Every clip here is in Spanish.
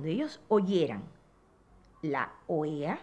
cuando ellos oyeran la OEA,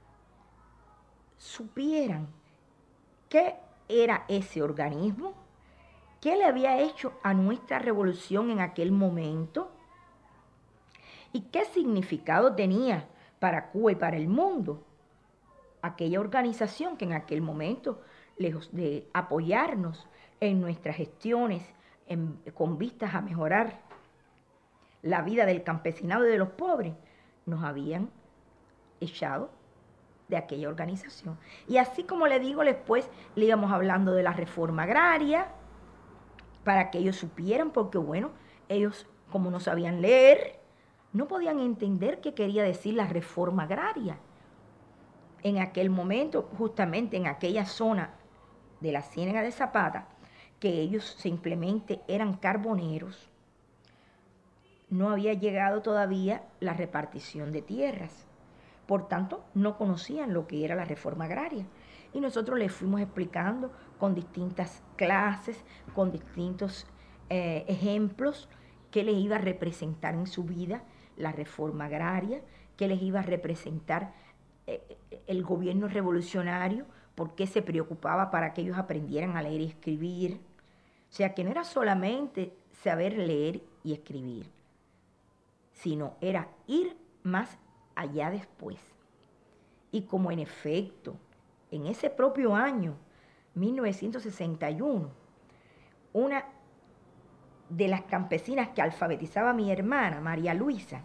supieran qué era ese organismo, qué le había hecho a nuestra revolución en aquel momento y qué significado tenía para Cuba y para el mundo aquella organización que en aquel momento, lejos de apoyarnos en nuestras gestiones con vistas a mejorar la vida del campesinado y de los pobres, nos habían echado de aquella organización. Y así como le digo, después le íbamos hablando de la reforma agraria, para que ellos supieran, porque bueno, ellos como no sabían leer, no podían entender qué quería decir la reforma agraria. En aquel momento, justamente en aquella zona de la Ciénaga de Zapata, que ellos simplemente eran carboneros, no había llegado todavía la repartición de tierras. Por tanto, no conocían lo que era la reforma agraria. Y nosotros les fuimos explicando con distintas clases, con distintos ejemplos, qué les iba a representar en su vida la reforma agraria, qué les iba a representar el gobierno revolucionario, por qué se preocupaba para que ellos aprendieran a leer y escribir. O sea, que no era solamente saber leer y escribir, sino era ir más allá después. Y como en efecto, en ese propio año, 1961, una de las campesinas que alfabetizaba a mi hermana, María Luisa,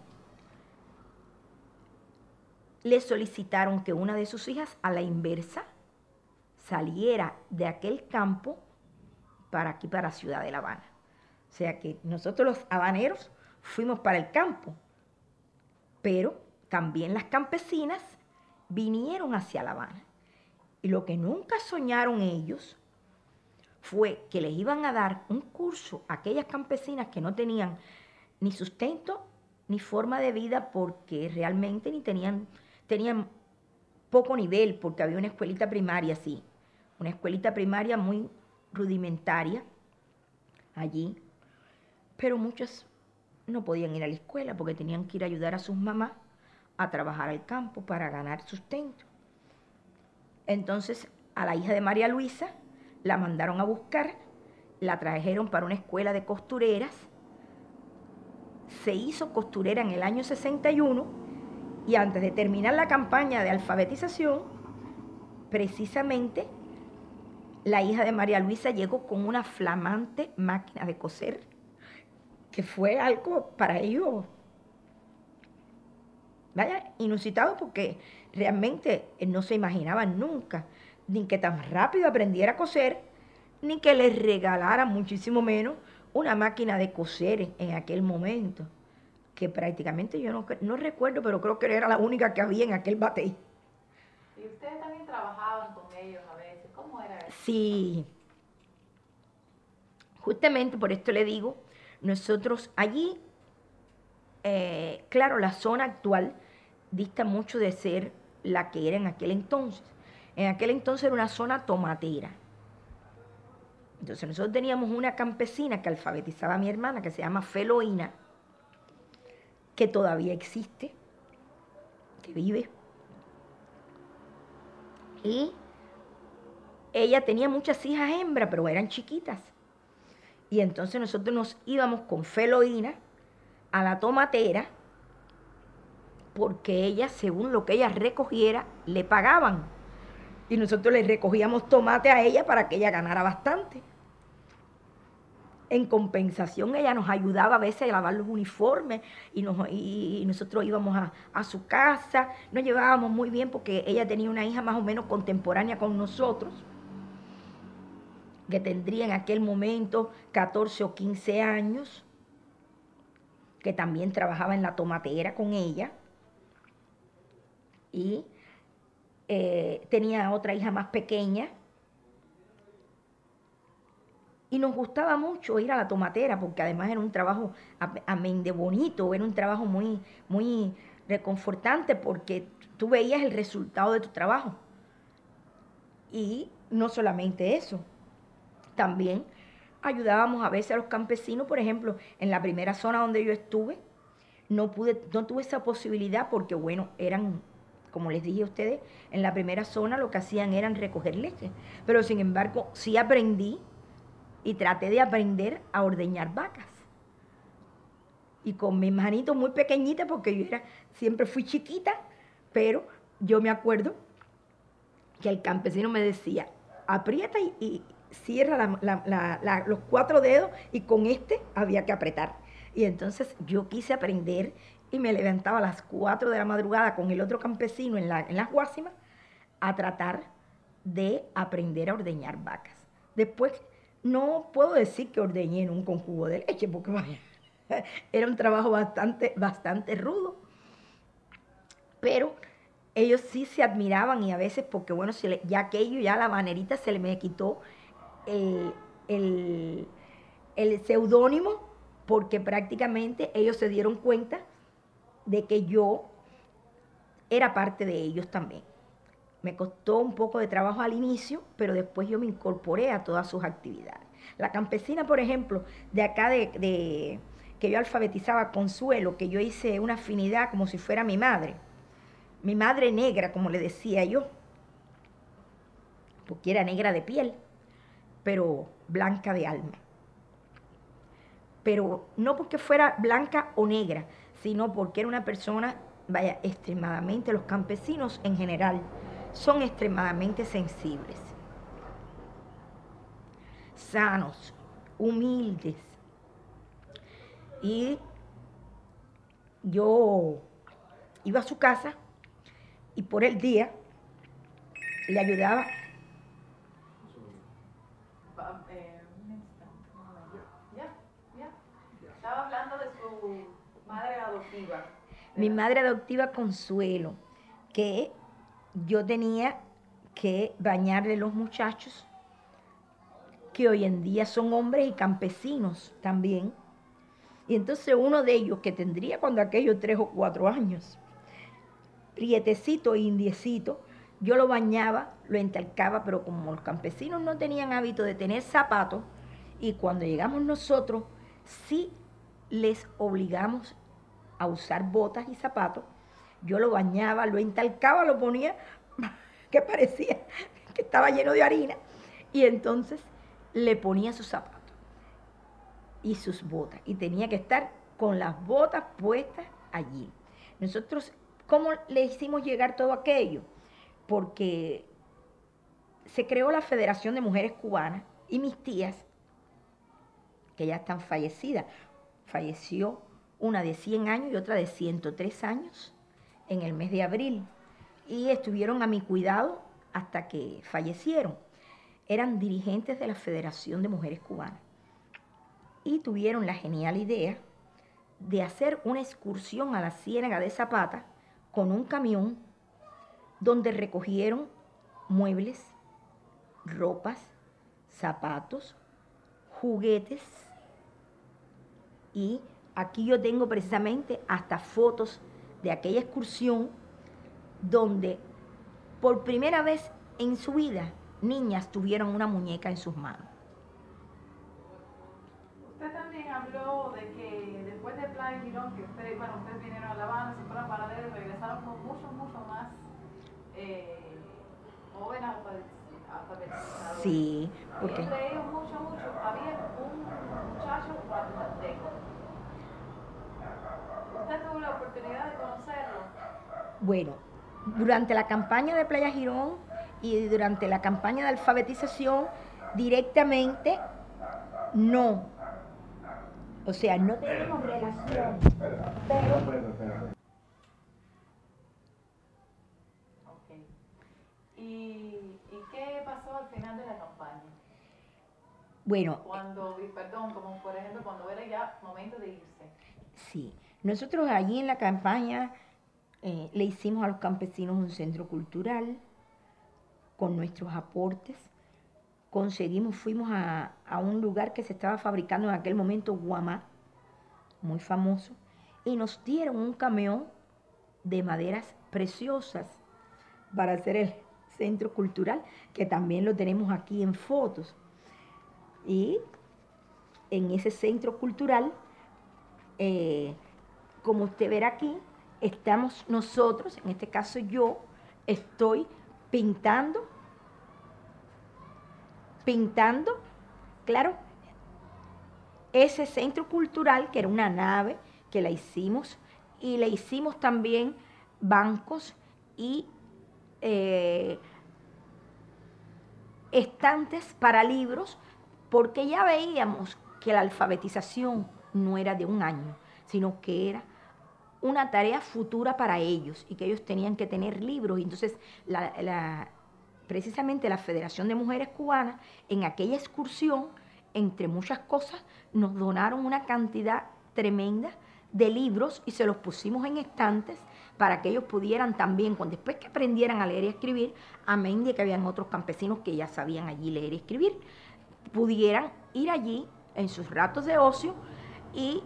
le solicitaron que una de sus hijas, a la inversa, saliera de aquel campo para aquí, para Ciudad de La Habana. O sea que nosotros los habaneros fuimos para el campo, pero también las campesinas vinieron hacia La Habana. Y lo que nunca soñaron ellos fue que les iban a dar un curso a aquellas campesinas que no tenían ni sustento ni forma de vida, porque realmente ni tenían poco nivel, porque había una escuelita primaria, sí, una escuelita primaria muy rudimentaria allí, pero muchas no podían ir a la escuela porque tenían que ir a ayudar a sus mamás a trabajar al campo para ganar sustento. Entonces a la hija de María Luisa la mandaron a buscar, la trajeron para una escuela de costureras, se hizo costurera en el año 61 y antes de terminar la campaña de alfabetización, precisamente la hija de María Luisa llegó con una flamante máquina de coser, que fue algo para ellos, vaya, inusitado, porque realmente no se imaginaban nunca ni que tan rápido aprendiera a coser, ni que les regalara muchísimo menos una máquina de coser en aquel momento, que prácticamente yo no recuerdo, pero creo que era la única que había en aquel batey. ¿Y ustedes también trabajaban con ellos a veces? ¿Cómo era eso? Sí, justamente por esto le digo, nosotros allí, claro, la zona actual dista mucho de ser la que era en aquel entonces. En aquel entonces era una zona tomatera. Entonces nosotros teníamos una campesina que alfabetizaba a mi hermana, que se llama Feloína, que todavía existe, que vive. Y ella tenía muchas hijas hembras, pero eran chiquitas. Y entonces nosotros nos íbamos con Feloína a la tomatera, porque ella, según lo que ella recogiera, le pagaban. Y nosotros le recogíamos tomate a ella para que ella ganara bastante. En compensación, ella nos ayudaba a veces a lavar los uniformes y nosotros íbamos a su casa. Nos llevábamos muy bien porque ella tenía una hija más o menos contemporánea con nosotros, que tendría en aquel momento 14 o 15 años, que también trabajaba en la tomatera con ella. Y tenía otra hija más pequeña. Y nos gustaba mucho ir a la tomatera, porque además era un trabajo amén de bonito, era un trabajo muy, muy reconfortante, porque tú veías el resultado de tu trabajo. Y no solamente eso, también ayudábamos a veces a los campesinos, por ejemplo, en la primera zona donde yo estuve, no tuve esa posibilidad porque, bueno, eran, como les dije a ustedes, en la primera zona lo que hacían eran recoger leche. Pero sin embargo, sí aprendí y traté de aprender a ordeñar vacas. Y con mis manitos muy pequeñitas, porque siempre fui chiquita, pero yo me acuerdo que el campesino me decía, aprieta y cierra los 4 dedos, y con este había que apretar. Y entonces yo quise aprender y me levantaba a las 4 de la madrugada con el otro campesino en las guásimas a tratar de aprender a ordeñar vacas. Después, no puedo decir que ordeñé nunca un jugo de leche, porque vaya, era un trabajo bastante rudo, pero ellos sí se admiraban, y a veces, porque bueno, ya aquello, ya la manerita se le me quitó el, el, el seudónimo, porque prácticamente ellos se dieron cuenta de que yo era parte de ellos también. Me costó un poco de trabajo al inicio, pero después yo me incorporé a todas sus actividades. La campesina, por ejemplo, de acá que yo alfabetizaba, Consuelo, que yo hice una afinidad como si fuera mi madre negra, como le decía yo, porque era negra de piel, pero blanca de alma. Pero no porque fuera blanca o negra, sino porque era una persona, vaya, extremadamente, los campesinos en general son extremadamente sensibles, sanos, humildes. Y yo iba a su casa y por el día le ayudaba. Estaba hablando de su madre adoptiva. Mi madre adoptiva, Consuelo, que yo tenía que bañarle los muchachos, que hoy en día son hombres y campesinos también. Y entonces uno de ellos, que tendría cuando aquellos 3 o 4 años, prietecito e indiecito, yo lo bañaba, lo entalcaba, pero como los campesinos no tenían hábito de tener zapatos, y cuando llegamos nosotros, sí les obligamos a usar botas y zapatos, yo lo bañaba, lo entalcaba, lo ponía que parecía que estaba lleno de harina, y entonces le ponía sus zapatos y sus botas, y tenía que estar con las botas puestas allí. Nosotros, ¿cómo le hicimos llegar todo aquello? Porque se creó la Federación de Mujeres Cubanas, y mis tías, que ya están fallecidas, falleció una de 100 años y otra de 103 años en el mes de abril, y estuvieron a mi cuidado hasta que fallecieron. Eran dirigentes de la Federación de Mujeres Cubanas y tuvieron la genial idea de hacer una excursión a la Ciénaga de Zapata con un camión donde recogieron muebles, ropas, zapatos, juguetes, y aquí yo tengo precisamente hasta fotos de aquella excursión donde por primera vez en su vida niñas tuvieron una muñeca en sus manos. Usted también habló de que después de Playa Girón, que ustedes vinieron a La Habana, se fueron a Panadero y regresaron con mucho más jóvenes alfabetizados. Sí, porque... Y entre ellos había un muchacho guatemalteco. ¿Usted tuvo la oportunidad de conocerlo? Bueno, durante la campaña de Playa Girón y durante la campaña de alfabetización, directamente no. O sea, no tenemos relación, pero... Okay. ¿Y qué pasó al final de la campaña? Bueno, Como por ejemplo cuando era ya momento de irse. sí, nosotros allí en la campaña le hicimos a los campesinos un centro cultural con nuestros aportes. Fuimos a un lugar que se estaba fabricando en aquel momento, guamá, muy famoso, y nos dieron un camión de maderas preciosas para hacer el centro cultural, que también lo tenemos aquí en fotos. Y en ese centro cultural como usted verá aquí, estamos nosotros, en este caso yo, estoy pintando, claro, ese centro cultural, que era una nave que la hicimos, y le hicimos también bancos y estantes para libros, porque ya veíamos que la alfabetización no era de un año, sino que era una tarea futura para ellos y que ellos tenían que tener libros. Y entonces, precisamente la Federación de Mujeres Cubanas, en aquella excursión, entre muchas cosas, nos donaron una cantidad tremenda de libros y se los pusimos en estantes para que ellos pudieran también, después que aprendieran a leer y escribir, amén de que habían otros campesinos que ya sabían allí leer y escribir, pudieran ir allí en sus ratos de ocio y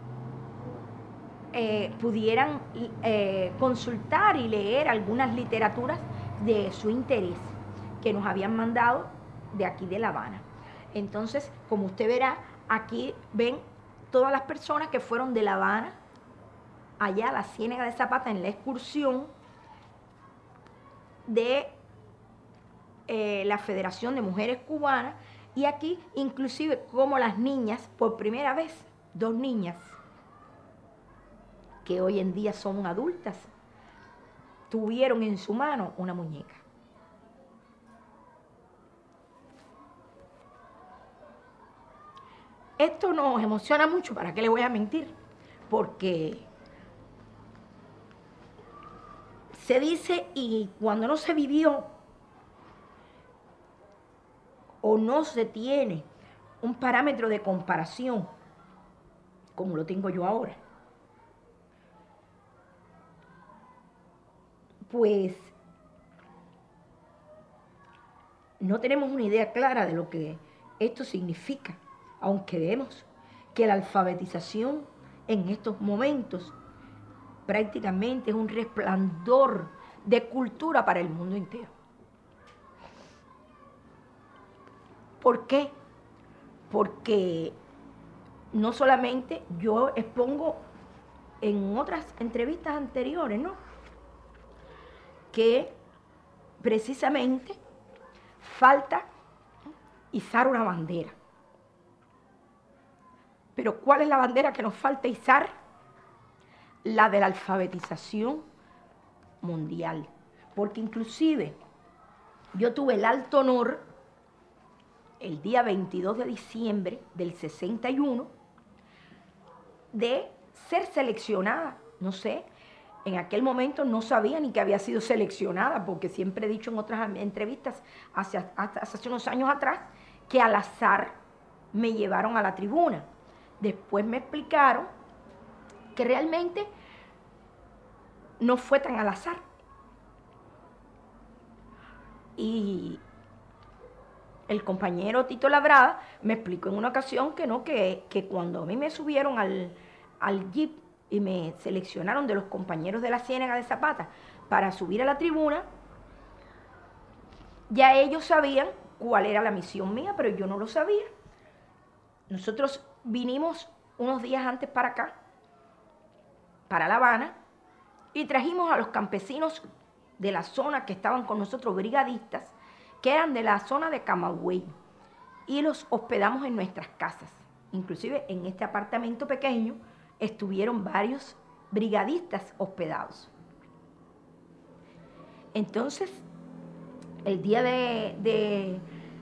pudieran consultar y leer algunas literaturas de su interés que nos habían mandado de aquí de La Habana. Entonces, como usted verá, aquí ven todas las personas que fueron de La Habana allá a la Ciénaga de Zapata en la excursión de la Federación de Mujeres Cubanas, y aquí inclusive como las niñas, por primera vez, 2 niñas que hoy en día son adultas, tuvieron en su mano una muñeca. Esto nos emociona mucho, ¿para qué le voy a mentir? Porque se dice, y cuando no se vivió o no se tiene un parámetro de comparación como lo tengo yo ahora, pues no tenemos una idea clara de lo que esto significa, aunque vemos que la alfabetización en estos momentos prácticamente es un resplandor de cultura para el mundo entero. ¿Por qué? Porque no solamente yo expongo en otras entrevistas anteriores, ¿no?, que precisamente falta izar una bandera. Pero ¿cuál es la bandera que nos falta izar? La de la alfabetización mundial. Porque inclusive yo tuve el alto honor, el día 22 de diciembre del 61, de ser seleccionada, no sé, en aquel momento no sabía ni que había sido seleccionada, porque siempre he dicho en otras entrevistas, hace unos años atrás, que al azar me llevaron a la tribuna. Después me explicaron que realmente no fue tan al azar. Y el compañero Tito Labrada me explicó en una ocasión que no, que cuando a mí me subieron al jeep y me seleccionaron de los compañeros de la Ciénaga de Zapata para subir a la tribuna, ya ellos sabían cuál era la misión mía, pero yo no lo sabía. Nosotros vinimos unos días antes para acá, para La Habana, y trajimos a los campesinos de la zona que estaban con nosotros, brigadistas, que eran de la zona de Camagüey, y los hospedamos en nuestras casas. Inclusive en este apartamento pequeño estuvieron varios brigadistas hospedados. Entonces, el día de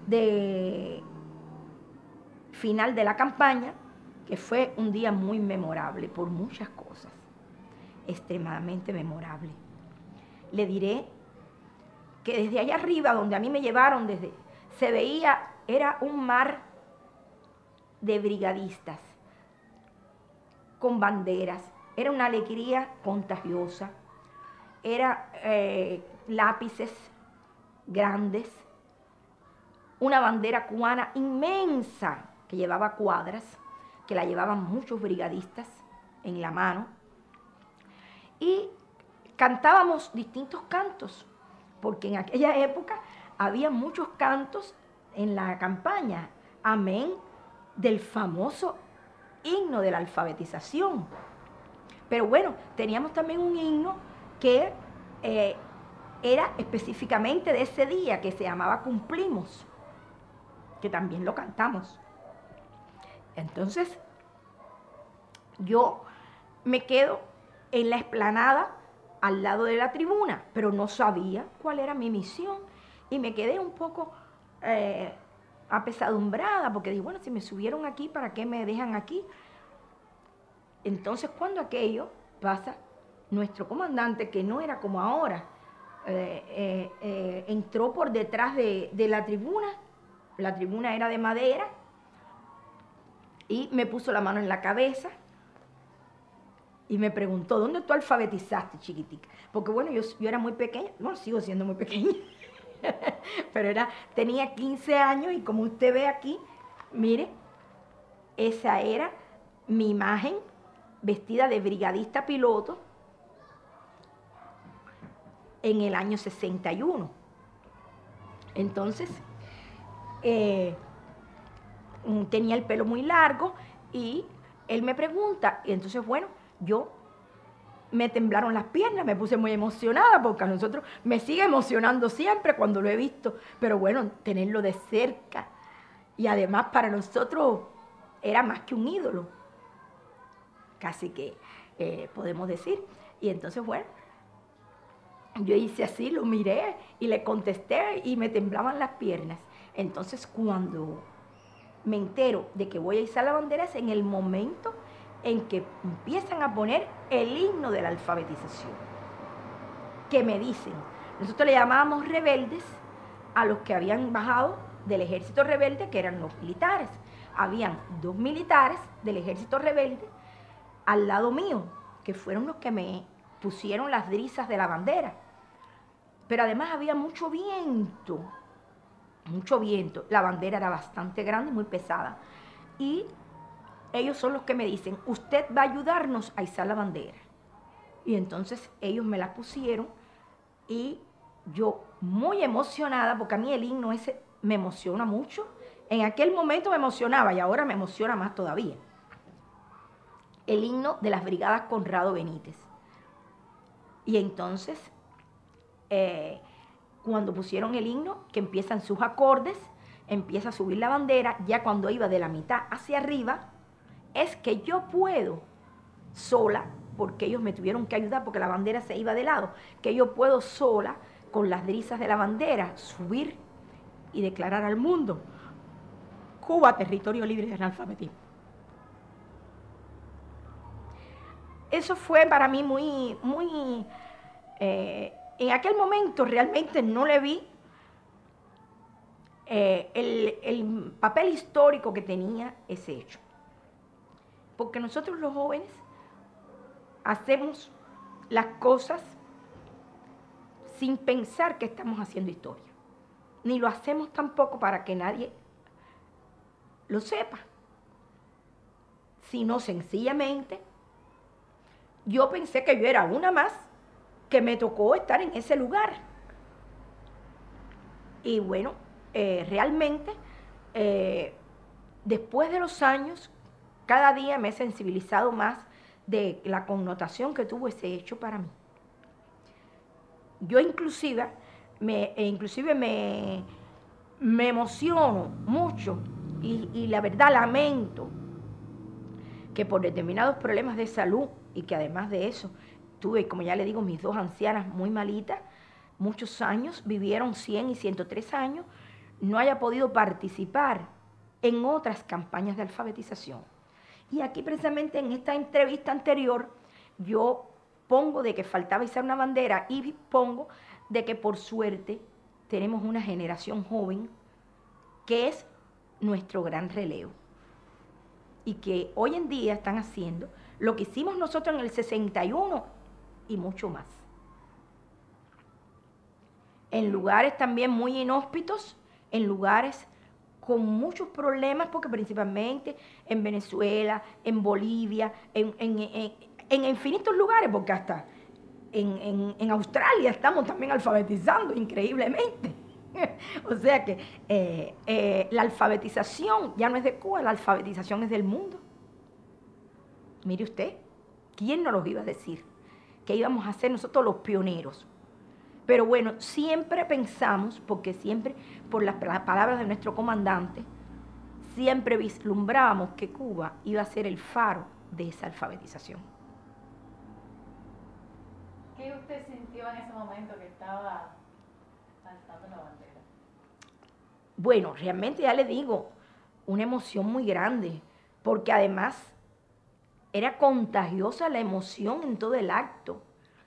final de la campaña, que fue un día muy memorable por muchas cosas, extremadamente memorable. Le diré que desde allá arriba, donde a mí me llevaron, se veía, era un mar de brigadistas con banderas, era una alegría contagiosa, era lápices grandes, una bandera cubana inmensa que llevaba cuadras, que la llevaban muchos brigadistas en la mano, y cantábamos distintos cantos, porque en aquella época había muchos cantos en la campaña, amén del famoso himno de la alfabetización. Pero bueno, teníamos también un himno que era específicamente de ese día, que se llamaba Cumplimos, que también lo cantamos. Entonces, yo me quedo en la explanada al lado de la tribuna, pero no sabía cuál era mi misión y me quedé un poco apesadumbrada, porque dije, bueno, si me subieron aquí, ¿para qué me dejan aquí? Entonces, cuando aquello pasa, nuestro comandante, que no era como ahora, entró por detrás de la tribuna era de madera, y me puso la mano en la cabeza y me preguntó, ¿dónde tú alfabetizaste, chiquitica? Porque bueno, yo era muy pequeña, bueno, sigo siendo muy pequeña, pero tenía 15 años y como usted ve aquí, mire, esa era mi imagen vestida de brigadista piloto en el año 61. Entonces, tenía el pelo muy largo y él me pregunta, y entonces, bueno, yo me temblaron las piernas, me puse muy emocionada porque a nosotros me sigue emocionando siempre cuando lo he visto, pero bueno, tenerlo de cerca y además para nosotros era más que un ídolo, casi que podemos decir. Y entonces, bueno, yo hice así, lo miré y le contesté y me temblaban las piernas. Entonces, cuando me entero de que voy a izar la bandera es en el momento en que empiezan a poner el himno de la alfabetización, que me dicen, nosotros le llamábamos rebeldes a los que habían bajado del ejército rebelde, que eran los militares. Habían 2 militares del ejército rebelde al lado mío, que fueron los que me pusieron las drisas de la bandera. Pero además había mucho viento, la bandera era bastante grande y muy pesada. Y ellos son los que me dicen, usted va a ayudarnos a izar la bandera. Y entonces ellos me la pusieron y yo muy emocionada, porque a mí el himno ese me emociona mucho. En aquel momento me emocionaba y ahora me emociona más todavía. El himno de las brigadas Conrado Benítez. Y entonces, cuando pusieron el himno, que empiezan sus acordes, empieza a subir la bandera, ya cuando iba de la mitad hacia arriba, es que yo puedo sola, porque ellos me tuvieron que ayudar porque la bandera se iba de lado, que yo puedo sola, con las drisas de la bandera, subir y declarar al mundo, Cuba, territorio libre de analfabetismo. Eso fue para mí muy, en aquel momento realmente no le vi el papel histórico que tenía ese hecho. Porque nosotros los jóvenes hacemos las cosas sin pensar que estamos haciendo historia. Ni lo hacemos tampoco para que nadie lo sepa. Sino sencillamente, yo pensé que yo era una más que me tocó estar en ese lugar. Y bueno, realmente, después de los años, cada día me he sensibilizado más de la connotación que tuvo ese hecho para mí. Yo inclusive me emociono mucho y la verdad lamento que por determinados problemas de salud y que además de eso tuve, como ya le digo, mis 2 ancianas muy malitas, muchos años, vivieron 100 y 103 años, no haya podido participar en otras campañas de alfabetización. Y aquí precisamente en esta entrevista anterior yo pongo de que faltaba izar una bandera y pongo de que por suerte tenemos una generación joven que es nuestro gran relevo y que hoy en día están haciendo lo que hicimos nosotros en el 61 y mucho más. En lugares también muy inhóspitos, en lugares con muchos problemas, porque principalmente en Venezuela, en Bolivia, en infinitos lugares, porque hasta en Australia estamos también alfabetizando increíblemente. O sea que la alfabetización ya no es de Cuba, la alfabetización es del mundo. Mire usted, ¿Quién nos los iba a decir? Que íbamos a ser nosotros los pioneros. Pero bueno, siempre pensamos, porque siempre, por las palabras de nuestro comandante, siempre vislumbrábamos que Cuba iba a ser el faro de esa alfabetización. ¿Qué usted sintió en ese momento que estaba alzando la bandera? Bueno, realmente ya le digo, una emoción muy grande, porque además era contagiosa la emoción en todo el acto.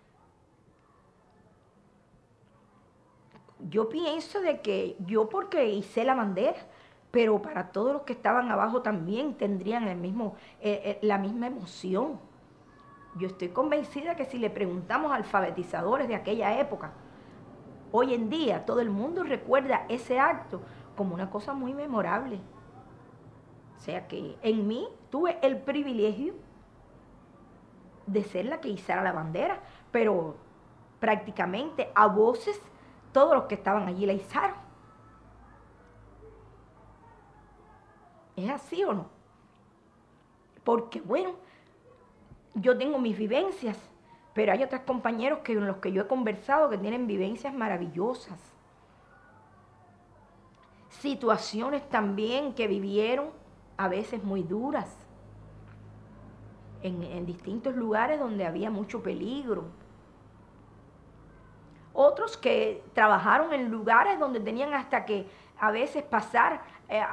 Yo pienso de que yo porque hice la bandera, pero para todos los que estaban abajo también tendrían la misma emoción. Yo estoy convencida que si le preguntamos a alfabetizadores de aquella época, hoy en día todo el mundo recuerda ese acto como una cosa muy memorable. O sea que en mí tuve el privilegio de ser la que izara la bandera, pero prácticamente a voces todos los que estaban allí la izaron. ¿Es así o no? Porque bueno, yo tengo mis vivencias, pero hay otros compañeros con los que yo he conversado que tienen vivencias maravillosas. Situaciones también que vivieron a veces muy duras, en distintos lugares donde había mucho peligro. Otros que trabajaron en lugares donde tenían hasta que a veces pasar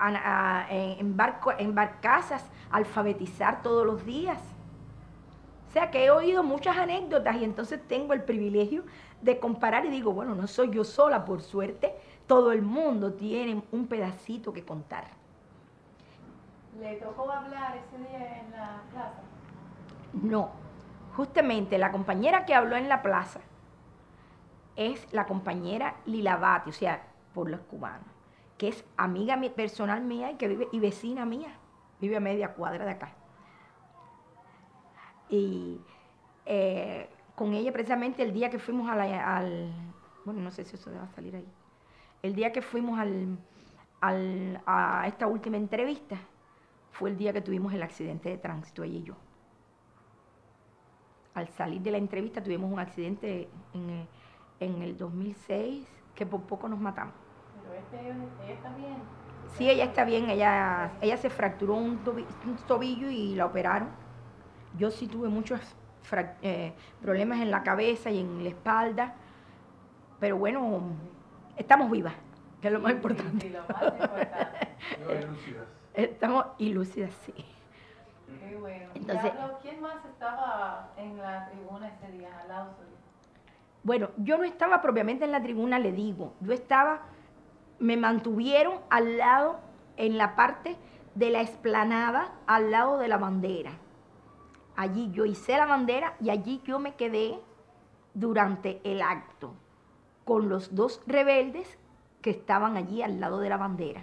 en barcazas, alfabetizar todos los días. O sea que he oído muchas anécdotas y entonces tengo el privilegio de comparar y digo, bueno, no soy yo sola, por suerte, todo el mundo tiene un pedacito que contar. ¿Le tocó hablar ese día en la plaza? No, justamente la compañera que habló en la plaza es la compañera Lila Bati, o sea, por los cubanos, que es amiga personal mía y que vive y vecina mía, vive a media cuadra de acá. Y con ella precisamente el día que fuimos bueno, no sé si eso va a salir ahí, el día que fuimos a esta última entrevista, fue el día que tuvimos el accidente de tránsito, ella y yo. Al salir de la entrevista tuvimos un accidente en el 2006, que por poco nos matamos. ¿Pero ella está bien? Sí, ella está bien, ella se fracturó un tobillo y la operaron. Yo sí tuve muchos problemas en la cabeza y en la espalda, pero bueno, estamos vivas, que es lo más importante. Sí, lo más importante. Estamos ilúcidas, sí. Qué bueno. Entonces, ¿quién más estaba en la tribuna ese día, al lado suyo? Bueno, yo no estaba propiamente en la tribuna, le digo. Me mantuvieron al lado, en la parte de la explanada, al lado de la bandera. Allí yo hice la bandera y allí yo me quedé durante el acto, con los dos rebeldes que estaban allí al lado de la bandera.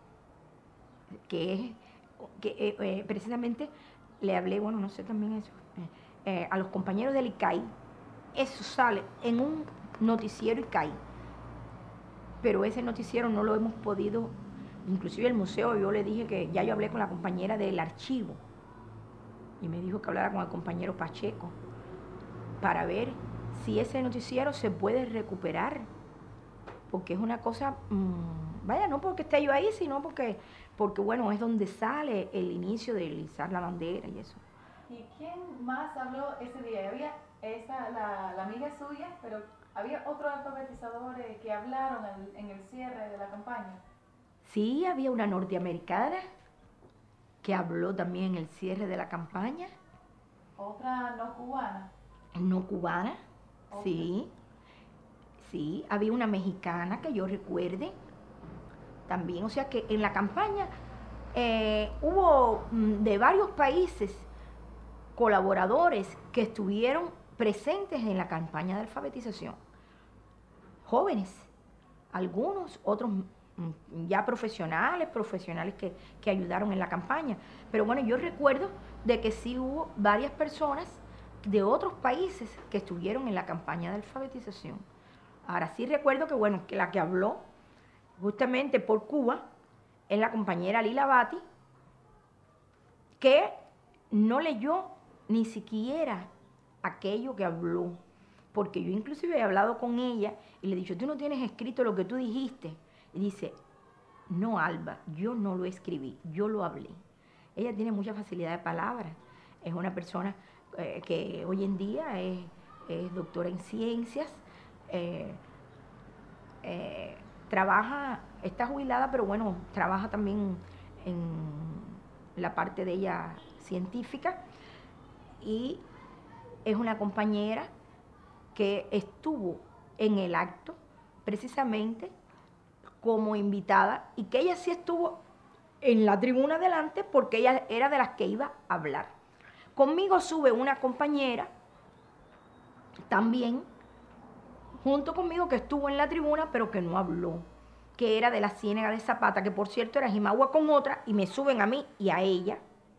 Precisamente le hablé, bueno, no sé también eso, a los compañeros del ICAI. Eso sale en un noticiero ICAI, pero ese noticiero no lo hemos podido, inclusive el museo, yo le dije que ya yo hablé con la compañera del archivo y me dijo que hablara con el compañero Pacheco para ver si ese noticiero se puede recuperar, porque es una cosa, vaya, no porque esté yo ahí, sino porque bueno, es donde sale el inicio de izar la bandera y eso. ¿Y quién más habló ese día? Había la amiga suya, pero había otros alfabetizadores que hablaron en el cierre de la campaña. Sí, había una norteamericana que habló también en el cierre de la campaña. ¿Otra no cubana? No cubana, ¿Otra? Sí. Sí, había una mexicana que yo recuerde también. O sea que en la campaña hubo de varios países colaboradores que estuvieron presentes en la campaña de alfabetización. Jóvenes, algunos, otros ya profesionales que ayudaron en la campaña. Pero bueno, yo recuerdo de que sí hubo varias personas de otros países que estuvieron en la campaña de alfabetización. Ahora sí recuerdo que bueno, que la que habló justamente por Cuba es la compañera Lila Bati, que no leyó ni siquiera aquello que habló, porque yo inclusive he hablado con ella y le he dicho, tú no tienes escrito lo que tú dijiste. Y dice, no, Alba, yo no lo escribí, yo lo hablé. Ella tiene mucha facilidad de palabras, es una persona que hoy en día es doctora en ciencias, eh, trabaja, está jubilada, pero bueno, trabaja también en la parte de ella científica y es una compañera que estuvo en el acto precisamente como invitada y que ella sí estuvo en la tribuna delante porque ella era de las que iba a hablar. Conmigo sube una compañera también junto conmigo que estuvo en la tribuna pero que no habló, que era de la Ciénaga de Zapata, que por cierto era Jimagua con otra, y me suben a mí y a ella,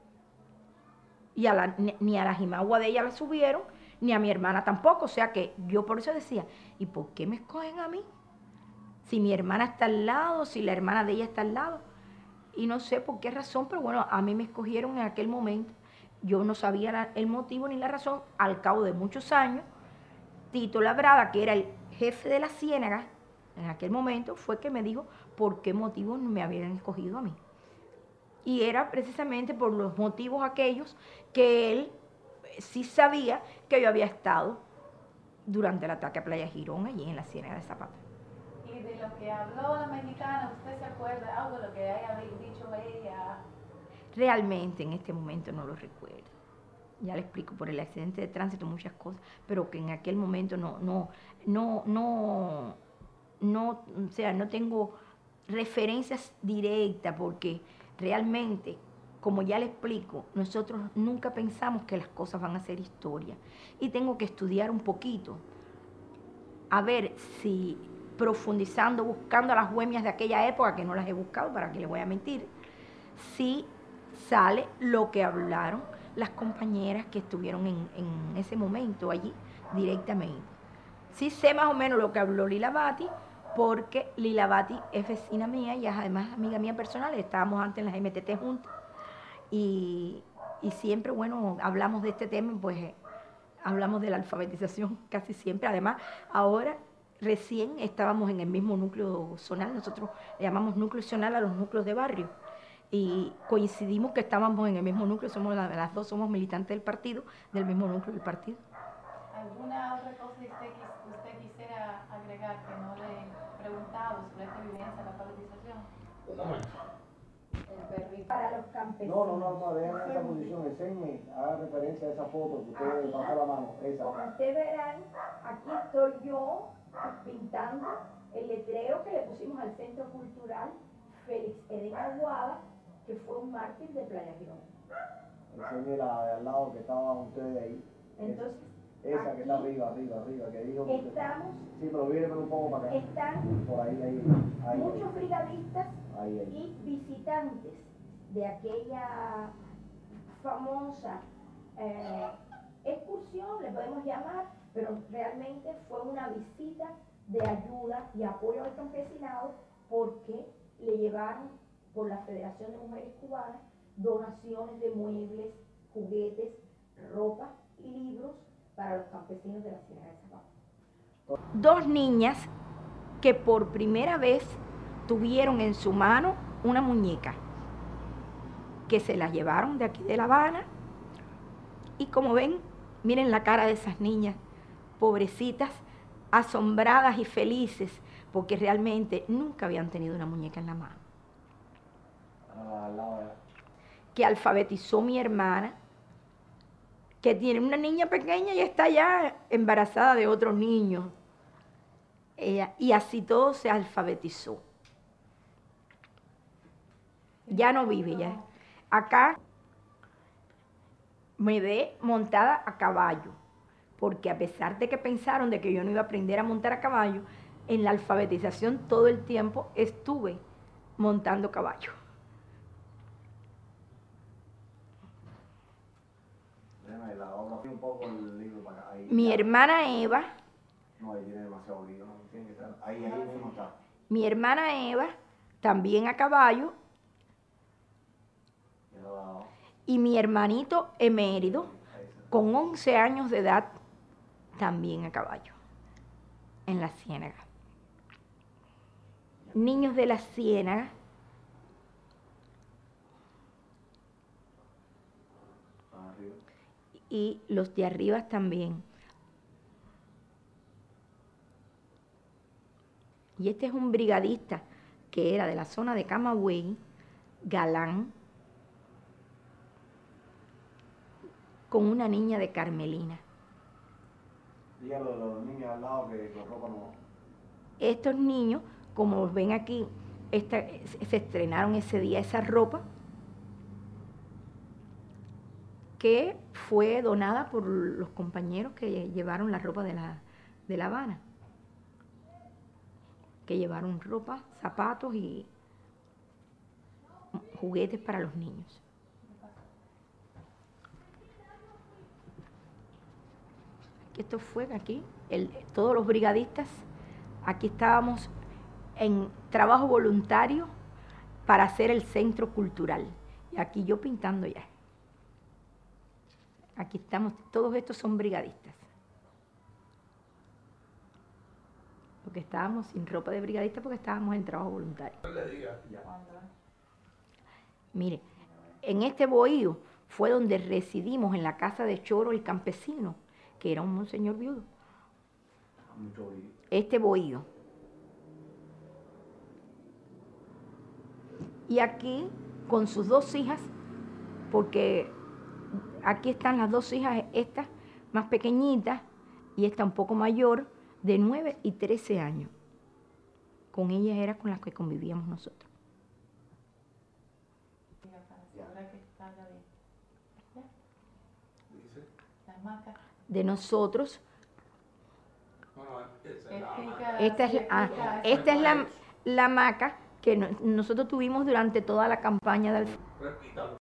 y ni a la Jimagua de ella la subieron, ni a mi hermana tampoco, o sea que yo por eso decía, ¿y por qué me escogen a mí? Si mi hermana está al lado, si la hermana de ella está al lado, y no sé por qué razón, pero bueno, a mí me escogieron en aquel momento, yo no sabía el motivo ni la razón, al cabo de muchos años, Tito Labrada, que era el jefe de la Ciénaga, en aquel momento, fue que me dijo por qué motivo no me habían escogido a mí. Y era precisamente por los motivos aquellos que él sí sabía que yo había estado durante el ataque a Playa Girón, allí en la Ciénaga de Zapata. Y de lo que habló la mexicana, ¿usted se acuerda algo de lo que haya dicho ella? Realmente en este momento no lo recuerdo. Ya le explico por el accidente de tránsito muchas cosas, pero que en aquel momento o sea, no tengo referencias directas porque realmente, como ya le explico, nosotros nunca pensamos que las cosas van a ser historia y tengo que estudiar un poquito a ver si profundizando, buscando las huellas de aquella época, que no las he buscado, para que le voy a mentir, si sale lo que hablaron las compañeras que estuvieron en ese momento allí directamente. Sí sé más o menos lo que habló Lila Bati, porque Lila Bati es vecina mía y es además amiga mía personal, estábamos antes en las MTT juntas y siempre, bueno, hablamos de este tema, pues hablamos de la alfabetización casi siempre. Además, ahora recién estábamos en el mismo núcleo zonal, nosotros le llamamos núcleo zonal a los núcleos de barrio y coincidimos que estábamos en el mismo núcleo, las dos somos militantes del partido, del mismo núcleo del partido. ¿Alguna otra cosa que usted quisiera agregar que no le he preguntado sobre esta vivencia de la alfabetización? Un momento. Para los campesinos. No, dejen esa posición, enséñeme, haga referencia a esa foto que usted pasó la mano, esa. Como ustedes verán, aquí estoy yo pintando el letrero que le pusimos al Centro Cultural Félix Edén Aguada, que fue un mártir de Playa Girón. Enséñeme la de al lado que estaban ustedes ahí. Entonces, esa que está arriba, que dijo que estamos, sí, pero viene un poco para acá. están Por ahí. muchos brigadistas Ahí. y visitantes de aquella famosa excursión, le podemos llamar, pero realmente fue una visita de ayuda y apoyo al campesinado porque le llevaron por la Federación de Mujeres Cubanas donaciones de muebles, juguetes, ropa y libros para los campesinos de la Ciénaga de Zapata. Dos niñas que por primera vez tuvieron en su mano una muñeca, que se la llevaron de aquí de La Habana, y como ven, miren la cara de esas niñas, pobrecitas, asombradas y felices, porque realmente nunca habían tenido una muñeca en la mano. Que alfabetizó mi hermana, que tiene una niña pequeña y está ya embarazada de otro niño. Y así todo se alfabetizó. Ya no vive, ya. Acá me ve montada a caballo, porque a pesar de que pensaron de que yo no iba a aprender a montar a caballo, en la alfabetización todo el tiempo estuve montando caballo. Un poco el libro para acá. Ahí, mi hermana Eva, no, ahí tiene demasiado libro, no tiene que estar. Ahí mismo está. mi hermana Eva, también a caballo, y mi hermanito Emérido, con 11 años de edad, también a caballo, en la Ciénaga. Niños de la Ciénaga y los de arriba también. Y este es un brigadista que era de la zona de Camagüey, galán, con una niña de Carmelina. Dígalo de los niños al lado que con ropa no. Estos niños, como ven aquí, se estrenaron ese día esa ropa que fue donada por los compañeros que llevaron la ropa de La Habana, que llevaron ropa, zapatos y juguetes para los niños. Esto fue aquí, todos los brigadistas, aquí estábamos en trabajo voluntario para hacer el centro cultural. Y aquí yo pintando ya. Aquí estamos, todos estos son brigadistas. Porque estábamos sin ropa de brigadista porque estábamos en trabajo voluntario. Mire, en este bohío fue donde residimos en la casa de Choro el campesino, que era un señor viudo. Este bohío. Y aquí con sus dos hijas, porque aquí están las dos hijas, esta más pequeñita y esta un poco mayor, de 9 y 13 años. Con ellas era con las que convivíamos nosotros. De nosotros. Esta es la hamaca que nosotros tuvimos durante toda la campaña del...